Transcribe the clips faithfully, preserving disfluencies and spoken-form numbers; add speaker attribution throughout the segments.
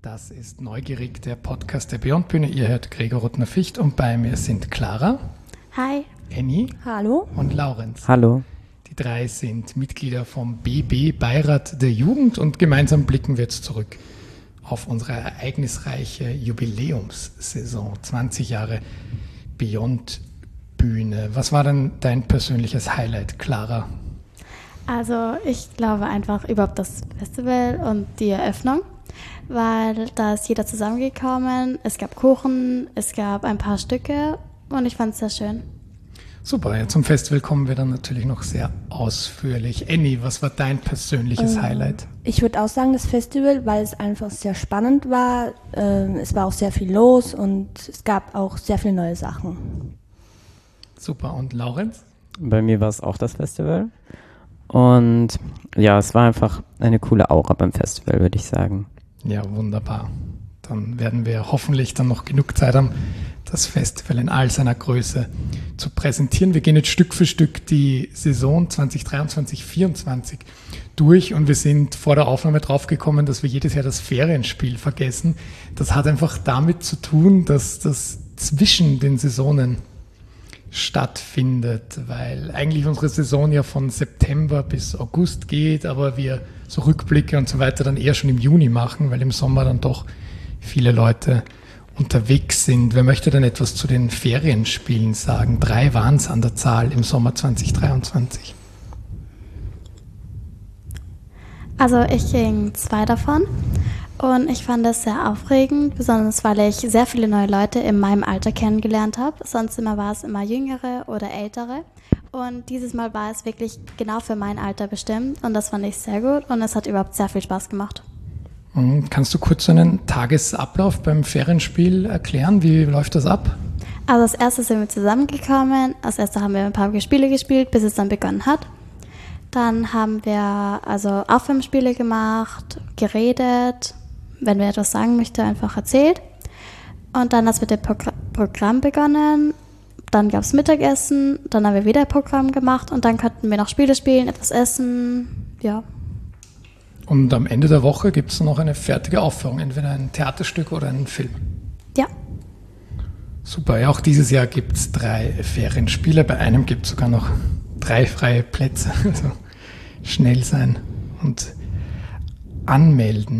Speaker 1: Das ist Neugierig, der Podcast der Beyond Bühne. Ihr hört Gregor Ruttner-Ficht und bei mir sind Clara.
Speaker 2: Hi.
Speaker 1: Annie.
Speaker 3: Hallo.
Speaker 1: Und Laurenz.
Speaker 4: Hallo.
Speaker 1: Die drei sind Mitglieder vom B B Beirat der Jugend und gemeinsam blicken wir jetzt zurück auf unsere ereignisreiche Jubiläumssaison. zwanzig Jahre Beyond Bühne. Was war denn dein persönliches Highlight, Clara?
Speaker 2: Also ich glaube einfach überhaupt das Festival und die Eröffnung, weil da ist jeder zusammengekommen, es gab Kuchen, es gab ein paar Stücke und ich fand es sehr schön.
Speaker 1: Super, ja, zum Festival kommen wir dann natürlich noch sehr ausführlich. Annie, was war dein persönliches ähm, Highlight?
Speaker 3: Ich würde auch sagen das Festival, weil es einfach sehr spannend war. Ähm, es war auch sehr viel los und es gab auch sehr viele neue Sachen.
Speaker 1: Super, und Laurenz?
Speaker 4: Bei mir war es auch das Festival. Und ja, es war einfach eine coole Aura beim Festival, würde ich sagen.
Speaker 1: Ja, wunderbar. Dann werden wir hoffentlich dann noch genug Zeit haben, das Festival in all seiner Größe zu präsentieren. Wir gehen jetzt Stück für Stück die Saison zwanzig dreiundzwanzig vierundzwanzig durch und wir sind vor der Aufnahme draufgekommen, dass wir jedes Jahr das Ferienspiel vergessen. Das hat einfach damit zu tun, dass das zwischen den Saisonen stattfindet, weil eigentlich unsere Saison ja von September bis August geht, aber wir so Rückblicke und so weiter dann eher schon im Juni machen, weil im Sommer dann doch viele Leute unterwegs sind. Wer möchte denn etwas zu den Ferienspielen sagen? Drei waren es an der Zahl im Sommer zwanzig dreiundzwanzig.
Speaker 2: Also ich ging zwei davon und ich fand es sehr aufregend, besonders weil ich sehr viele neue Leute in meinem Alter kennengelernt habe. Sonst immer war es immer Jüngere oder Ältere. Und dieses Mal war es wirklich genau für mein Alter bestimmt und das fand ich sehr gut und es hat überhaupt sehr viel Spaß gemacht.
Speaker 1: Kannst du kurz so einen Tagesablauf beim Ferienspiel erklären? Wie läuft das ab?
Speaker 2: Also als erstes sind wir zusammengekommen. Als erstes haben wir ein paar Spiele gespielt, bis es dann begonnen hat. Dann haben wir also Aufwärmspiele gemacht, geredet, wenn wer etwas sagen möchte, einfach erzählt. Und dann hat es mit dem Progr- Programm begonnen. Dann gab es Mittagessen, dann haben wir wieder ein Programm gemacht und dann konnten wir noch Spiele spielen, etwas essen, ja.
Speaker 1: Und am Ende der Woche gibt es noch eine fertige Aufführung, entweder ein Theaterstück oder einen Film.
Speaker 2: Ja.
Speaker 1: Super, ja, auch dieses Jahr gibt es drei Ferienspiele. Bei einem gibt es sogar noch drei freie Plätze. Also schnell sein und anmelden.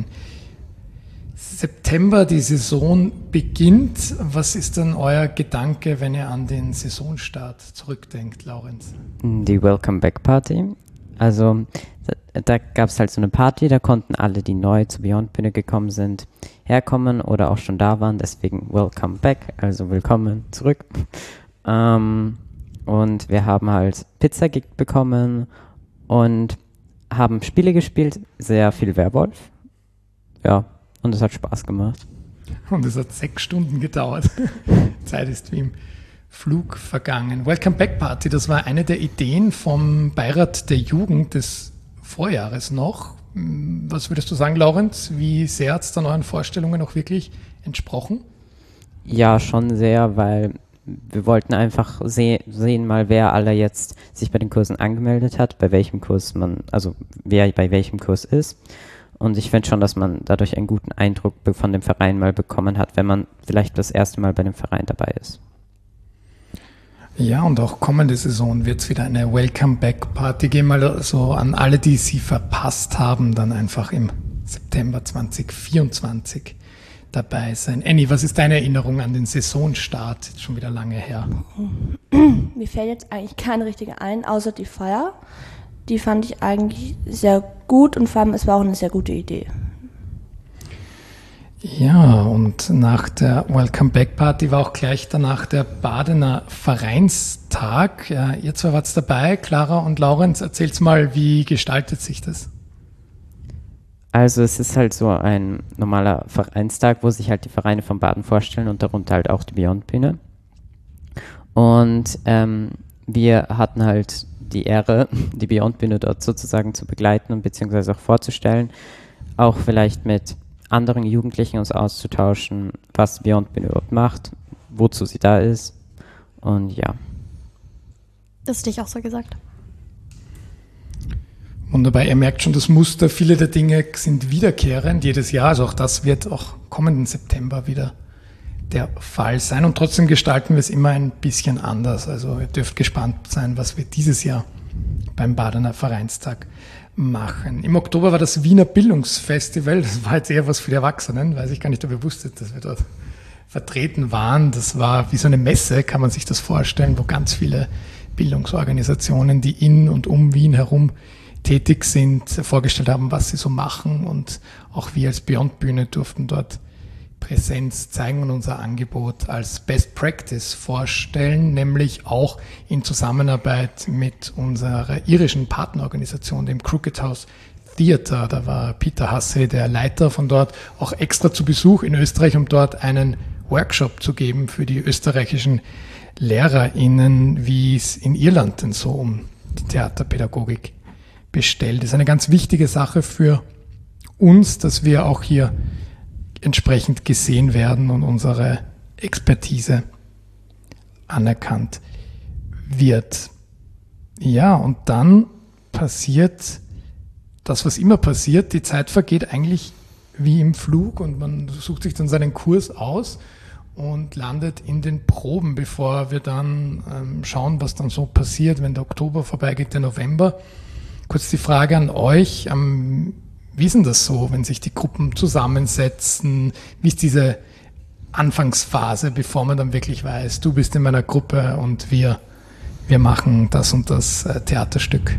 Speaker 1: September, die Saison beginnt. Was ist denn euer Gedanke, wenn ihr an den Saisonstart zurückdenkt, Laurenz?
Speaker 4: Die Welcome Back Party. Also da, da gab es halt so eine Party, da konnten alle, die neu zur Beyond Bühne gekommen sind, herkommen oder auch schon da waren. Deswegen Welcome Back, also willkommen zurück. Ähm, und wir haben halt Pizza bekommen und haben Spiele gespielt, sehr viel Werwolf. Ja, und es hat Spaß gemacht.
Speaker 1: Und es hat sechs Stunden gedauert. Zeit ist wie im Flug vergangen. Welcome Back Party, das war eine der Ideen vom Beirat der Jugend des Vorjahres noch. Was würdest du sagen, Laurenz? Wie sehr hat es dann euren Vorstellungen auch wirklich entsprochen?
Speaker 4: Ja, schon sehr, weil wir wollten einfach seh- sehen mal, wer alle jetzt sich bei den Kursen angemeldet hat, bei welchem Kurs man, also wer bei welchem Kurs ist. Und ich finde schon, dass man dadurch einen guten Eindruck von dem Verein mal bekommen hat, wenn man vielleicht das erste Mal bei dem Verein dabei ist.
Speaker 1: Ja, und auch kommende Saison wird es wieder eine Welcome Back Party geben, also an alle, die sie verpasst haben, dann einfach im September zwanzig vierundzwanzig dabei sein. Annie, was ist deine Erinnerung an den Saisonstart? Jetzt schon wieder lange her.
Speaker 3: Mir fällt jetzt eigentlich keine richtige ein, außer die Feier. Die fand ich eigentlich sehr gut und vor allem, es war auch eine sehr gute Idee.
Speaker 1: Ja, und nach der Welcome Back Party war auch gleich danach der Badener Vereinstag. Ja, ihr zwei wart dabei, Clara und Laurenz. Erzählt's mal, wie gestaltet sich das?
Speaker 4: Also es ist halt so ein normaler Vereinstag, wo sich halt die Vereine von Baden vorstellen und darunter halt auch die Beyond Bühne. Und ähm, wir hatten halt die Ehre, die Beyond Bühne dort sozusagen zu begleiten und beziehungsweise auch vorzustellen, auch vielleicht mit anderen Jugendlichen uns auszutauschen, was Beyond Bühne überhaupt macht, wozu sie da ist und ja.
Speaker 2: Das hätte ich auch so gesagt.
Speaker 1: Wunderbar, ihr merkt schon das Muster, viele der Dinge sind wiederkehrend jedes Jahr, also auch das wird auch kommenden September wieder der Fall sein und trotzdem gestalten wir es immer ein bisschen anders, also ihr dürft gespannt sein, was wir dieses Jahr beim Badener Vereinstag machen. Im Oktober war das Wiener Bildungsfestival, das war jetzt eher was für die Erwachsenen, weiß ich gar nicht, ob ihr wusstet, dass wir dort vertreten waren, das war wie so eine Messe, kann man sich das vorstellen, wo ganz viele Bildungsorganisationen, die in und um Wien herum tätig sind, vorgestellt haben, was sie so machen und auch wir als Beyond Bühne durften dort Präsenz zeigen und unser Angebot als Best Practice vorstellen, nämlich auch in Zusammenarbeit mit unserer irischen Partnerorganisation, dem Crooked House Theatre. Da war Peter Hasse, der Leiter von dort, auch extra zu Besuch in Österreich, um dort einen Workshop zu geben für die österreichischen LehrerInnen, wie es in Irland denn so um die Theaterpädagogik bestellt. Das ist eine ganz wichtige Sache für uns, dass wir auch hier entsprechend gesehen werden und unsere Expertise anerkannt wird. Ja, und dann passiert das, was immer passiert. Die Zeit vergeht eigentlich wie im Flug und man sucht sich dann seinen Kurs aus und landet in den Proben, bevor wir dann ähm, schauen, was dann so passiert, wenn der Oktober vorbeigeht, der November. Kurz die Frage an euch, ähm, wie ist denn das so, wenn sich die Gruppen zusammensetzen? Wie ist diese Anfangsphase, bevor man dann wirklich weiß, du bist in meiner Gruppe und wir, wir machen das und das äh, Theaterstück?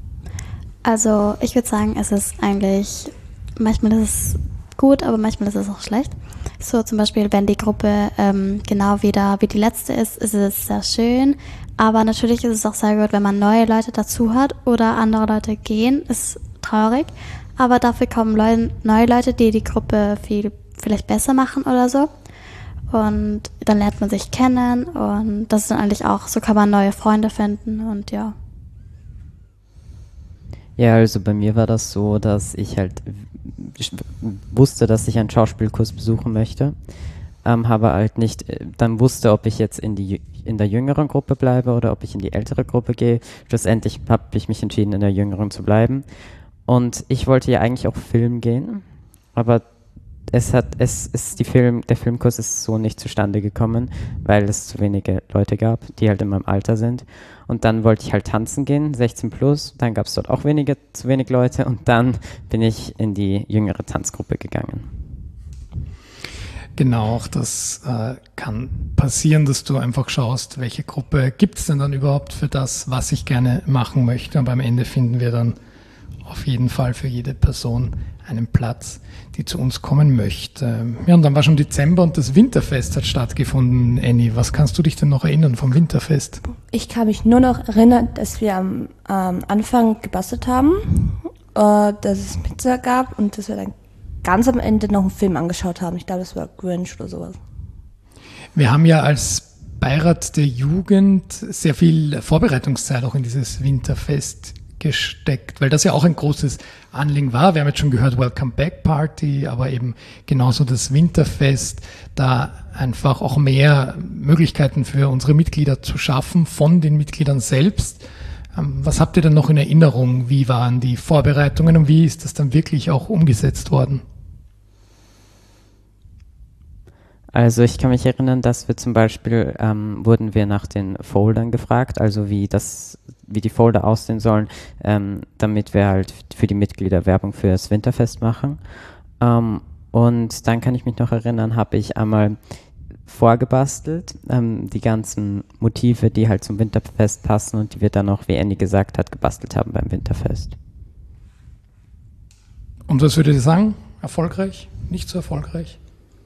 Speaker 2: Also ich würde sagen, es ist eigentlich, manchmal ist es gut, aber manchmal ist es auch schlecht. So zum Beispiel, wenn die Gruppe ähm, genau wieder wie die letzte ist, ist es sehr schön. Aber natürlich ist es auch sehr gut, wenn man neue Leute dazu hat oder andere Leute gehen, ist traurig. Aber dafür kommen Leu- neue Leute, die die Gruppe viel vielleicht besser machen oder so. Und dann lernt man sich kennen und das ist dann eigentlich auch, so kann man neue Freunde finden und ja.
Speaker 4: Ja, also bei mir war das so, dass ich halt ich wusste, dass ich einen Schauspielkurs besuchen möchte, ähm, habe halt nicht äh, dann wusste, ob ich jetzt in die in der jüngeren Gruppe bleibe oder ob ich in die ältere Gruppe gehe. Schlussendlich habe ich mich entschieden, in der jüngeren zu bleiben. Und ich wollte ja eigentlich auch Film gehen, aber es hat es ist die Film der Filmkurs ist so nicht zustande gekommen, weil es zu wenige Leute gab, die halt in meinem Alter sind. Und dann wollte ich halt tanzen gehen, sechzehn plus, dann gab es dort auch wenige, zu wenig Leute und dann bin ich in die jüngere Tanzgruppe gegangen.
Speaker 1: Genau, auch das äh, kann passieren, dass du einfach schaust, welche Gruppe gibt es denn dann überhaupt für das, was ich gerne machen möchte. Aber am Ende finden wir dann auf jeden Fall für jede Person einen Platz, die zu uns kommen möchte. Ja, und dann war schon Dezember und das Winterfest hat stattgefunden. Annie, was kannst du dich denn noch erinnern vom Winterfest?
Speaker 3: Ich kann mich nur noch erinnern, dass wir am ähm, Anfang gebastelt haben, äh, dass es Pizza gab und dass wir dann ganz am Ende noch einen Film angeschaut haben. Ich glaube, das war Grinch oder sowas.
Speaker 1: Wir haben ja als Beirat der Jugend sehr viel Vorbereitungszeit auch in dieses Winterfest gesteckt, weil das ja auch ein großes Anliegen war. Wir haben jetzt schon gehört, Welcome Back Party, aber eben genauso das Winterfest, da einfach auch mehr Möglichkeiten für unsere Mitglieder zu schaffen, von den Mitgliedern selbst. Was habt ihr denn noch in Erinnerung? Wie waren die Vorbereitungen und wie ist das dann wirklich auch umgesetzt worden?
Speaker 4: Also ich kann mich erinnern, dass wir zum Beispiel, ähm, wurden wir nach den Foldern gefragt, also wie das, wie die Folder aussehen sollen, ähm, damit wir halt für die Mitglieder Werbung für das Winterfest machen. Ähm, und dann kann ich mich noch erinnern, habe ich einmal vorgebastelt, ähm, die ganzen Motive, die halt zum Winterfest passen und die wir dann auch, wie Annie gesagt hat, gebastelt haben beim Winterfest.
Speaker 1: Und was würdet ihr sagen? Erfolgreich? Nicht so erfolgreich?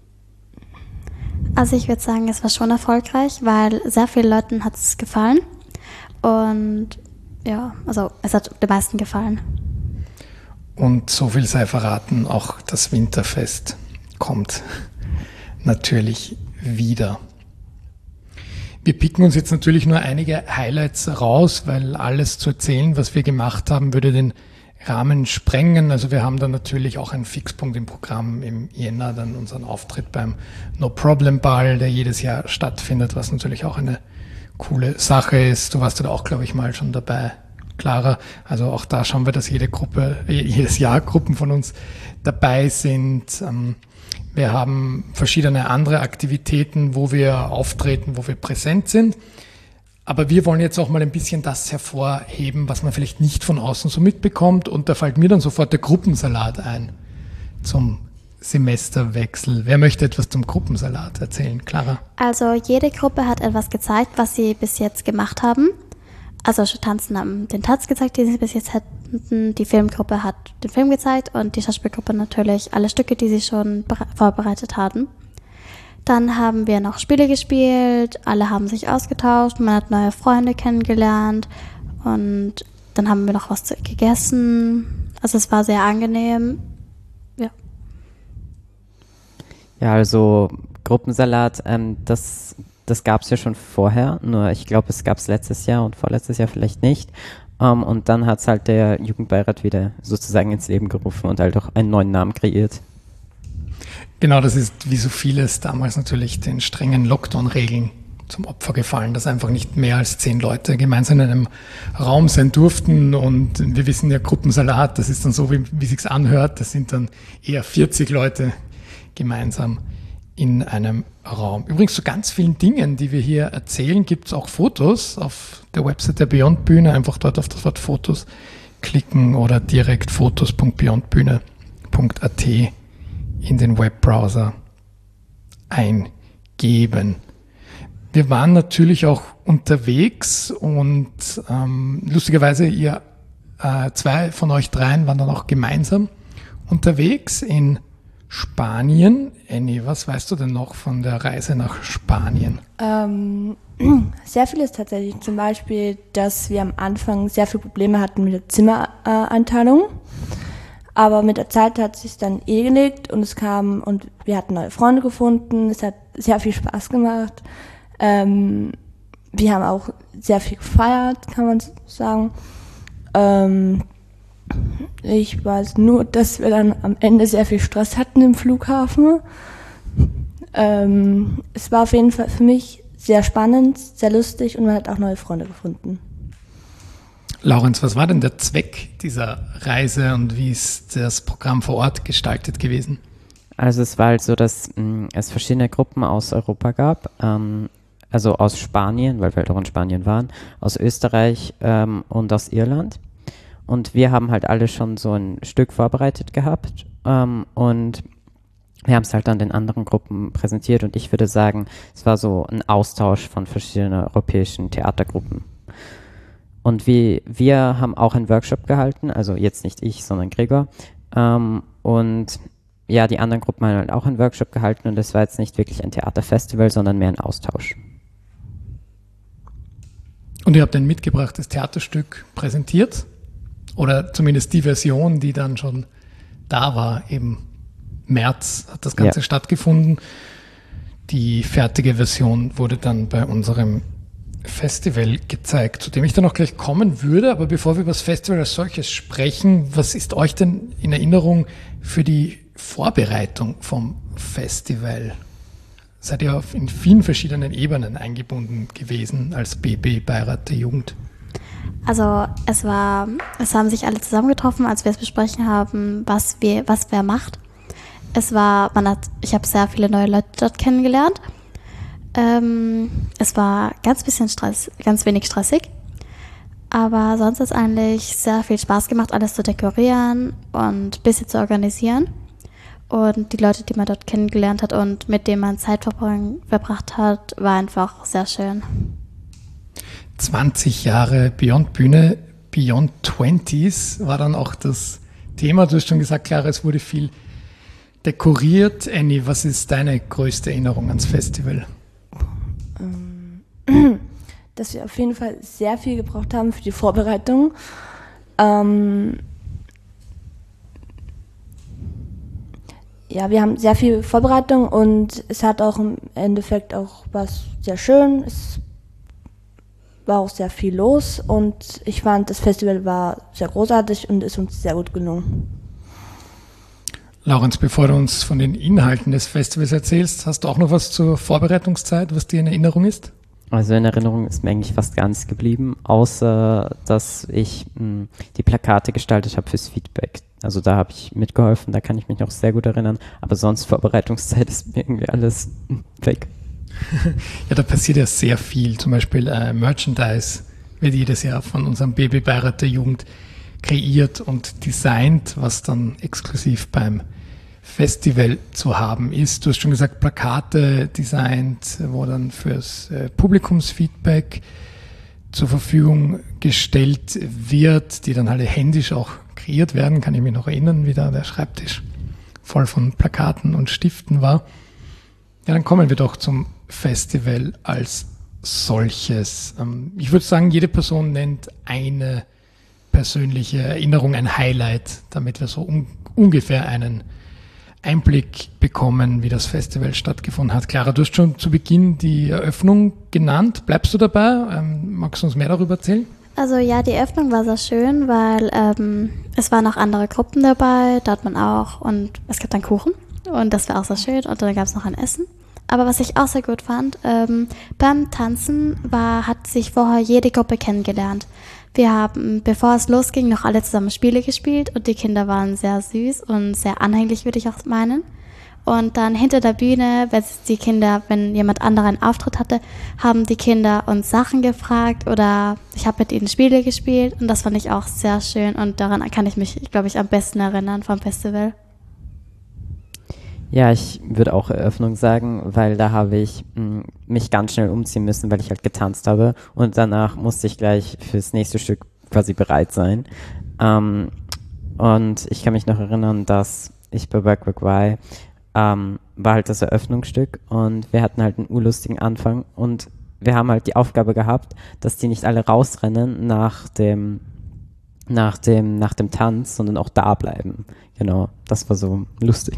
Speaker 2: Also ich würde sagen, es war schon erfolgreich, weil sehr vielen Leuten hat es gefallen und ja, also es hat den meisten gefallen.
Speaker 1: Und so viel sei verraten, auch das Winterfest kommt natürlich wieder. Wir picken uns jetzt natürlich nur einige Highlights raus, weil alles zu erzählen, was wir gemacht haben, würde den Rahmen sprengen. Also wir haben dann natürlich auch einen Fixpunkt im Programm im Jänner, dann unseren Auftritt beim No Problem Ball, der jedes Jahr stattfindet, was natürlich auch eine coole Sache ist. Du warst ja auch, glaube ich, mal schon dabei. Clara. Also auch da schauen wir, dass jede Gruppe, jedes Jahr Gruppen von uns dabei sind. Wir haben verschiedene andere Aktivitäten, wo wir auftreten, wo wir präsent sind. Aber wir wollen jetzt auch mal ein bisschen das hervorheben, was man vielleicht nicht von außen so mitbekommt. Und da fällt mir dann sofort der Gruppensalat ein zum Semesterwechsel. Wer möchte etwas zum Gruppensalat erzählen? Clara?
Speaker 2: Also jede Gruppe hat etwas gezeigt, was sie bis jetzt gemacht haben. Also Tanzen haben den Tanz gezeigt, den sie bis jetzt hatten. Die Filmgruppe hat den Film gezeigt und die Schauspielgruppe natürlich alle Stücke, die sie schon bere- vorbereitet hatten. Dann haben wir noch Spiele gespielt, alle haben sich ausgetauscht, man hat neue Freunde kennengelernt und dann haben wir noch was zu- gegessen. Also es war sehr angenehm. Ja.
Speaker 4: Ja, also Gruppensalat, ähm, das, das gab es ja schon vorher, nur ich glaube, es gab es letztes Jahr und vorletztes Jahr vielleicht nicht. Um, und dann hat es halt der Jugendbeirat wieder sozusagen ins Leben gerufen und halt auch einen neuen Namen kreiert.
Speaker 1: Genau, das ist wie so vieles damals natürlich den strengen Lockdown-Regeln zum Opfer gefallen, dass einfach nicht mehr als zehn Leute gemeinsam in einem Raum sein durften. Und wir wissen ja, Gruppensalat, das ist dann so, wie, wie sich's anhört, das sind dann eher vierzig Leute gemeinsam in einem Raum. Übrigens zu ganz vielen Dingen, die wir hier erzählen, gibt es auch Fotos auf der Website der Beyond Bühne. Einfach dort auf das Wort Fotos klicken oder direkt fotos punkt beyond bühne punkt a t in den Webbrowser eingeben. Wir waren natürlich auch unterwegs und ähm, lustigerweise ihr äh, zwei von euch dreien waren dann auch gemeinsam unterwegs in Spanien. Annie, was weißt du denn noch von der Reise nach Spanien?
Speaker 3: Ähm, sehr vieles tatsächlich. Zum Beispiel, dass wir am Anfang sehr viele Probleme hatten mit der Zimmereinteilung. Aber mit der Zeit hat es sich dann eh gelegt und es kam und wir hatten neue Freunde gefunden. Es hat sehr viel Spaß gemacht. Ähm, wir haben auch sehr viel gefeiert, kann man sagen. Ähm, ich weiß nur, dass wir dann am Ende sehr viel Stress hatten im Flughafen. Ähm, es war auf jeden Fall für mich sehr spannend, sehr lustig und man hat auch neue Freunde gefunden.
Speaker 1: Laurenz, was war denn der Zweck dieser Reise und wie ist das Programm vor Ort gestaltet gewesen?
Speaker 4: Also es war halt so, dass mh, es verschiedene Gruppen aus Europa gab, ähm, also aus Spanien, weil wir halt auch in Spanien waren, aus Österreich ähm, und aus Irland. Und wir haben halt alle schon so ein Stück vorbereitet gehabt ähm, und wir haben es halt dann den anderen Gruppen präsentiert und ich würde sagen, es war so ein Austausch von verschiedenen europäischen Theatergruppen. Und wie, wir haben auch einen Workshop gehalten, also jetzt nicht ich, sondern Gregor. Ähm, und ja, die anderen Gruppen haben halt auch einen Workshop gehalten und das war jetzt nicht wirklich ein Theaterfestival, sondern mehr ein Austausch.
Speaker 1: Und ihr habt ein mitgebrachtes Theaterstück präsentiert? Oder zumindest die Version, die dann schon da war, im März hat das Ganze ja. stattgefunden. Die fertige Version wurde dann bei unserem Festival gezeigt, zu dem ich dann auch gleich kommen würde. Aber bevor wir über das Festival als solches sprechen, was ist euch denn in Erinnerung für die Vorbereitung vom Festival? Seid ihr auf in vielen verschiedenen Ebenen eingebunden gewesen als B B-Beirat der Jugend?
Speaker 2: Also es war, es haben sich alle zusammengetroffen, als wir es besprechen haben, was wir, was wer macht. Es war, man hat, ich habe sehr viele neue Leute dort kennengelernt. Ähm, es war ganz bisschen Stress, ganz wenig stressig, aber sonst hat es eigentlich sehr viel Spaß gemacht, alles zu dekorieren und ein bisschen zu organisieren. Und die Leute, die man dort kennengelernt hat und mit denen man Zeit verbracht hat, war einfach sehr schön.
Speaker 1: zwanzig Jahre Beyond Bühne, Beyond Twenties war dann auch das Thema. Du hast schon gesagt, Clara, es wurde viel dekoriert. Annie, was ist deine größte Erinnerung ans Festival?
Speaker 3: Dass wir auf jeden Fall sehr viel gebraucht haben für die Vorbereitung. Ähm ja, wir haben sehr viel Vorbereitung und es hat auch im Endeffekt auch was sehr schön. Es war auch sehr viel los und ich fand, das Festival war sehr großartig und ist uns sehr gut gelungen.
Speaker 1: Laurenz, bevor du uns von den Inhalten des Festivals erzählst, hast du auch noch was zur Vorbereitungszeit, was dir in Erinnerung ist?
Speaker 4: Also in Erinnerung ist mir eigentlich fast gar nichts geblieben, außer dass ich mh, die Plakate gestaltet habe fürs Feedback. Also da habe ich mitgeholfen, da kann ich mich noch sehr gut erinnern, aber sonst Vorbereitungszeit ist mir irgendwie alles weg.
Speaker 1: Ja, da passiert ja sehr viel. Zum Beispiel äh, Merchandise wird jedes Jahr von unserem Babybeirat der Jugend kreiert und designt, was dann exklusiv beim Festival zu haben ist. Du hast schon gesagt, Plakate designt, wo dann fürs äh, Publikumsfeedback zur Verfügung gestellt wird, die dann alle händisch auch kreiert werden. Kann ich mich noch erinnern, wie da der Schreibtisch voll von Plakaten und Stiften war. Ja, dann kommen wir doch zum Festival als solches. Ähm, ich würde sagen, jede Person nennt eine persönliche Erinnerung, ein Highlight, damit wir so un- ungefähr einen Einblick bekommen, wie das Festival stattgefunden hat. Clara, du hast schon zu Beginn die Eröffnung genannt. Bleibst du dabei? Ähm, magst du uns mehr darüber erzählen?
Speaker 2: Also ja, die Eröffnung war sehr schön, weil ähm, es waren auch andere Gruppen dabei, da hat man auch, und es gibt dann Kuchen und das war auch sehr schön und dann gab es noch ein Essen. Aber was ich auch sehr gut fand, ähm, beim Tanzen war, hat sich vorher jede Gruppe kennengelernt. Wir haben, bevor es losging, noch alle zusammen Spiele gespielt und die Kinder waren sehr süß und sehr anhänglich, würde ich auch meinen. Und dann hinter der Bühne, wenn die Kinder, wenn jemand anderer einen Auftritt hatte, haben die Kinder uns Sachen gefragt oder ich habe mit ihnen Spiele gespielt und das fand ich auch sehr schön und daran kann ich mich, glaube ich, am besten erinnern vom Festival.
Speaker 4: Ja, ich würde auch Eröffnung sagen, weil da habe ich mh, mich ganz schnell umziehen müssen, weil ich halt getanzt habe und danach musste ich gleich fürs nächste Stück quasi bereit sein. Ähm, und ich kann mich noch erinnern, dass ich bei Work Work Why ähm, war halt das Eröffnungsstück und wir hatten halt einen urlustigen Anfang und wir haben halt die Aufgabe gehabt, dass die nicht alle rausrennen nach dem nach dem nach dem Tanz, sondern auch da bleiben. Genau, das war so lustig.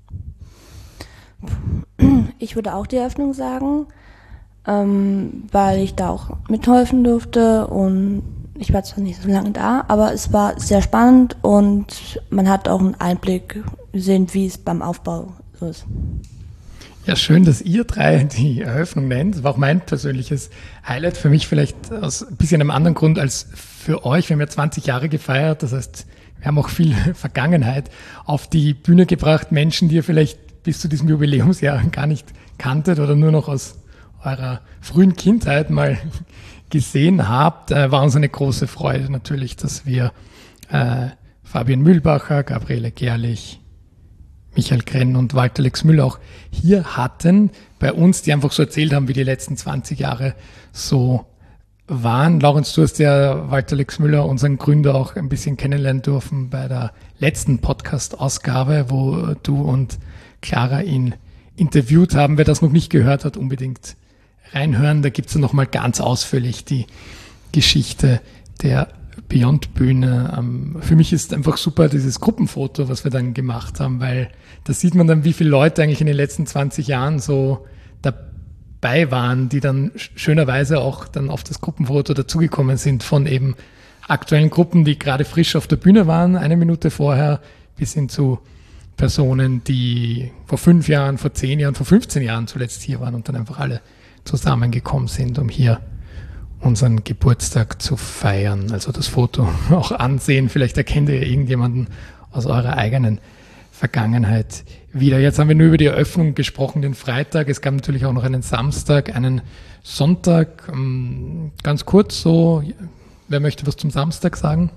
Speaker 3: Ich würde auch die Eröffnung sagen, ähm, weil ich da auch mithelfen durfte und ich war zwar nicht so lange da, aber es war sehr spannend und man hat auch einen Einblick gesehen, wie es beim Aufbau so ist.
Speaker 1: Ja, schön, dass ihr drei die Eröffnung nennt. Das war auch mein persönliches Highlight. Für mich vielleicht aus ein bisschen einem anderen Grund als für euch. Wir haben ja zwanzig Jahre gefeiert, das heißt, wir haben auch viel Vergangenheit auf die Bühne gebracht. Menschen, die ihr vielleicht bis zu diesem Jubiläumsjahr gar nicht kanntet oder nur noch aus eurer frühen Kindheit mal gesehen habt, äh, war uns eine große Freude natürlich, dass wir äh, Fabian Mühlbacher, Gabriele Gerlich, Michael Krenn und Walter Lexmüller auch hier hatten, bei uns, die einfach so erzählt haben, wie die letzten zwanzig Jahre so waren. Laurenz, du hast ja Walter Lexmüller, unseren Gründer, auch ein bisschen kennenlernen dürfen bei der letzten Podcast-Ausgabe, wo du und Clara ihn interviewt haben. Wer das noch nicht gehört hat, unbedingt reinhören. Da gibt es ja nochmal ganz ausführlich die Geschichte der Beyond-Bühne. Für mich ist einfach super dieses Gruppenfoto, was wir dann gemacht haben, weil da sieht man dann, wie viele Leute eigentlich in den letzten zwanzig Jahren so dabei waren, die dann schönerweise auch dann auf das Gruppenfoto dazugekommen sind von eben aktuellen Gruppen, die gerade frisch auf der Bühne waren, eine Minute vorher, bis hin zu Personen, die vor fünf Jahren, vor zehn Jahren, vor fünfzehn Jahren zuletzt hier waren und dann einfach alle zusammengekommen sind, um hier unseren Geburtstag zu feiern. Also das Foto auch ansehen. Vielleicht erkennt ihr irgendjemanden aus eurer eigenen Vergangenheit wieder. Jetzt haben wir nur über die Eröffnung gesprochen, den Freitag. Es gab natürlich auch noch einen Samstag, einen Sonntag. Ganz kurz so, wer möchte was zum Samstag sagen?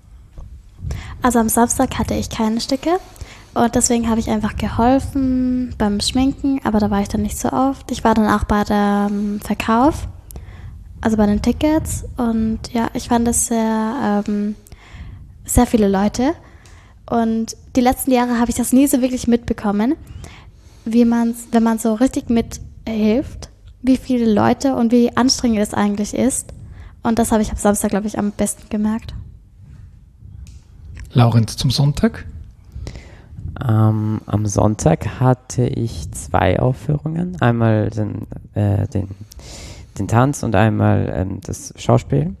Speaker 2: Also am Samstag hatte ich keine Stücke. Und deswegen habe ich einfach geholfen beim Schminken, aber da war ich dann nicht so oft. Ich war dann auch bei dem Verkauf, also bei den Tickets. Und ja, ich fand es sehr, ähm, sehr viele Leute. Und die letzten Jahre habe ich das nie so wirklich mitbekommen, wie man, wenn man so richtig mithilft, wie viele Leute und wie anstrengend es eigentlich ist. Und das habe ich am Samstag, glaube ich, am besten gemerkt.
Speaker 1: Laurenz, zum Sonntag?
Speaker 4: Ähm, am Sonntag hatte ich zwei Aufführungen. Einmal den, äh, den, den Tanz und einmal ähm, das Schauspiel.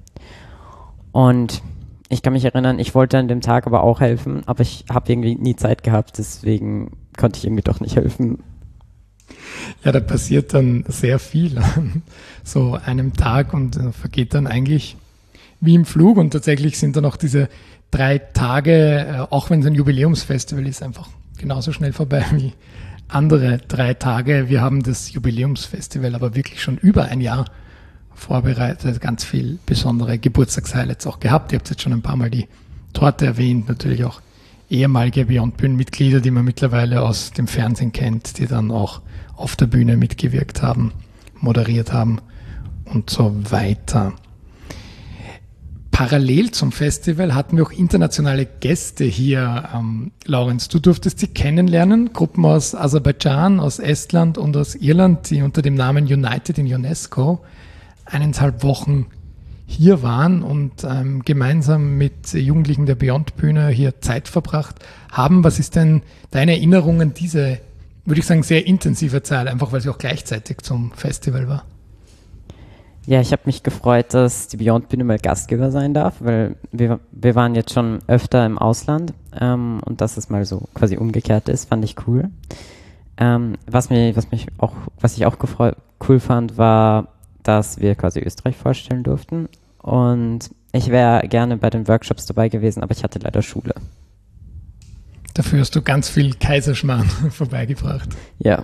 Speaker 4: Und ich kann mich erinnern, ich wollte an dem Tag aber auch helfen, aber ich habe irgendwie nie Zeit gehabt, deswegen konnte ich irgendwie doch nicht helfen.
Speaker 1: Ja, da passiert dann sehr viel an so einem Tag und äh, vergeht dann eigentlich wie im Flug. Und tatsächlich sind dann auch diese drei Tage, äh, auch wenn es ein Jubiläumsfestival ist, einfach genauso schnell vorbei wie andere drei Tage. Wir haben das Jubiläumsfestival aber wirklich schon über ein Jahr vorbereitet, ganz viel besondere Geburtstagshighlights auch gehabt. Ihr habt jetzt schon ein paar Mal die Torte erwähnt, natürlich auch ehemalige Beyond Bühnen-Mitglieder, die man mittlerweile aus dem Fernsehen kennt, die dann auch auf der Bühne mitgewirkt haben, moderiert haben und so weiter. Parallel zum Festival hatten wir auch internationale Gäste hier. Ähm, Laurenz, du durftest sie kennenlernen, Gruppen aus Aserbaidschan, aus Estland und aus Irland, die unter dem Namen United in UNESCO eineinhalb Wochen hier waren und ähm, gemeinsam mit Jugendlichen der Beyond-Bühne hier Zeit verbracht haben. Was ist denn deine Erinnerung an diese, würde ich sagen, sehr intensive Zeit, einfach weil sie auch gleichzeitig zum Festival war?
Speaker 4: Ja, ich habe mich gefreut, dass die Beyond-Bühne mal Gastgeber sein darf, weil wir, wir waren jetzt schon öfter im Ausland ähm, und dass es mal so quasi umgekehrt ist, fand ich cool. Ähm, was, mir, was, mich auch, was ich auch gefreu- cool fand, war, dass wir quasi Österreich vorstellen durften. Und ich wäre gerne bei den Workshops dabei gewesen, aber ich hatte leider Schule.
Speaker 1: Dafür hast du ganz viel Kaiserschmarrn vorbeigebracht.
Speaker 4: Ja.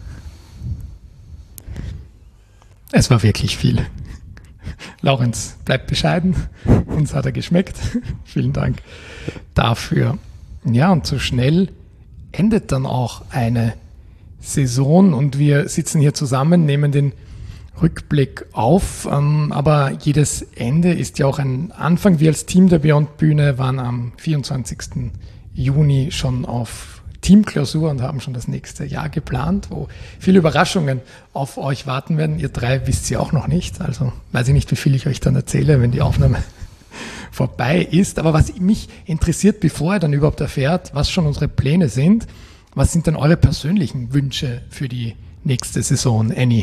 Speaker 1: Es war wirklich viel. Laurenz, bleib bescheiden. Uns hat er geschmeckt. Vielen Dank dafür. Ja, und so schnell endet dann auch eine Saison und wir sitzen hier zusammen, nehmen den Rückblick auf, ähm, aber jedes Ende ist ja auch ein Anfang. Wir als Team der Beyond Bühne waren am vierundzwanzigsten Juni schon auf Teamklausur und haben schon das nächste Jahr geplant, wo viele Überraschungen auf euch warten werden. Ihr drei wisst ja auch noch nicht, also weiß ich nicht, wie viel ich euch dann erzähle, wenn die Aufnahme vorbei ist. Aber was mich interessiert, bevor ihr dann überhaupt erfährt, was schon unsere Pläne sind, was sind denn eure persönlichen Wünsche für die nächste Saison, Annie?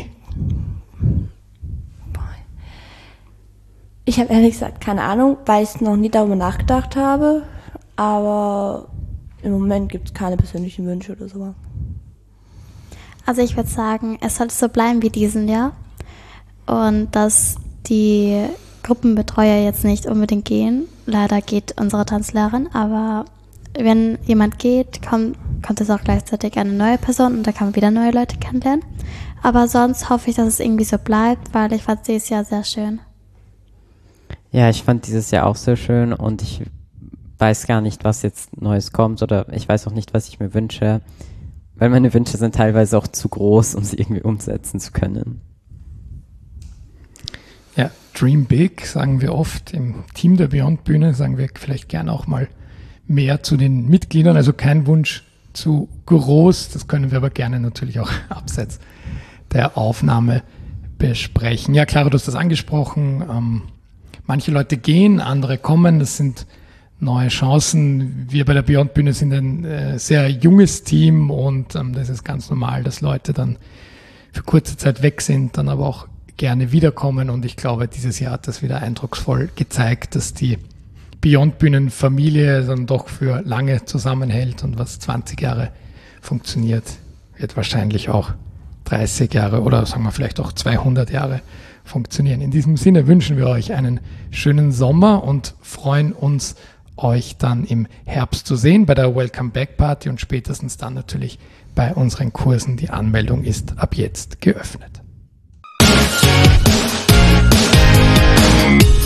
Speaker 3: Ich habe ehrlich gesagt keine Ahnung, weil ich noch nie darüber nachgedacht habe, aber im Moment gibt es keine persönlichen Wünsche oder so.
Speaker 2: Also ich würde sagen, es sollte so bleiben wie diesen Jahr und dass die Gruppenbetreuer jetzt nicht unbedingt gehen. Leider geht unsere Tanzlehrerin, aber wenn jemand geht, kommt, kommt es auch gleichzeitig eine neue Person und da kann man wieder neue Leute kennenlernen. Aber sonst hoffe ich, dass es irgendwie so bleibt, weil ich fand dieses Jahr sehr schön.
Speaker 4: Ja, ich fand dieses Jahr auch sehr schön und ich weiß gar nicht, was jetzt Neues kommt oder ich weiß auch nicht, was ich mir wünsche, weil meine Wünsche sind teilweise auch zu groß, um sie irgendwie umsetzen zu können.
Speaker 1: Ja, Dream Big, sagen wir oft. Im Team der Beyond Bühne sagen wir vielleicht gerne auch mal mehr zu den Mitgliedern. Also kein Wunsch zu groß, das können wir aber gerne natürlich auch abseits der Aufnahme besprechen. Ja, Clara, du hast das angesprochen. Ähm, manche Leute gehen, andere kommen. Das sind neue Chancen. Wir bei der Beyond Bühne sind ein äh, sehr junges Team und ähm, das ist ganz normal, dass Leute dann für kurze Zeit weg sind, dann aber auch gerne wiederkommen. Und ich glaube, dieses Jahr hat das wieder eindrucksvoll gezeigt, dass die Beyond Bühnen Familie dann doch für lange zusammenhält und was zwanzig Jahre funktioniert, wird wahrscheinlich auch dreißig Jahre oder sagen wir vielleicht auch zweihundert Jahre funktionieren. In diesem Sinne wünschen wir euch einen schönen Sommer und freuen uns, euch dann im Herbst zu sehen bei der Welcome Back Party und spätestens dann natürlich bei unseren Kursen. Die Anmeldung ist ab jetzt geöffnet.